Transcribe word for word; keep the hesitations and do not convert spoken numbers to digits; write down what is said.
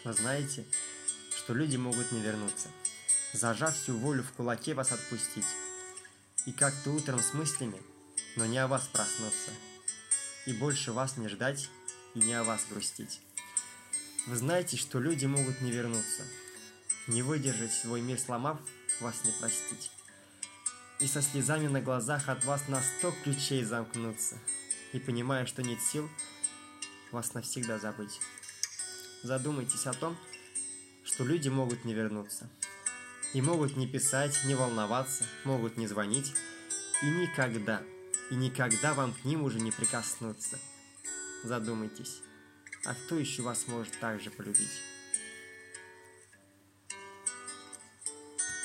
Вы знаете, что люди могут не вернуться, зажав всю волю в кулаке вас отпустить, и как-то утром с мыслями, но не о вас проснуться, и больше вас не ждать, и не о вас грустить. Вы знаете, что люди могут не вернуться, не выдержать свой мир сломав, вас не простить, и со слезами на глазах от вас на сто ключей замкнуться, и понимая, что нет сил вас навсегда забыть. Задумайтесь о том, что люди могут не вернуться, и могут не писать, не волноваться, могут не звонить, и никогда, и никогда вам к ним уже не прикоснуться. Задумайтесь, а кто еще вас может так же полюбить?